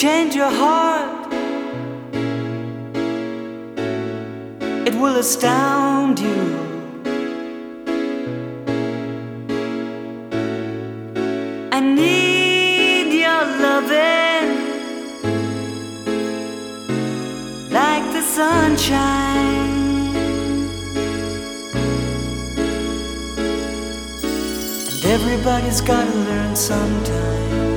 change your heart. It will astound you. I need your loving like the sunshine. And everybody's gotta learn sometime.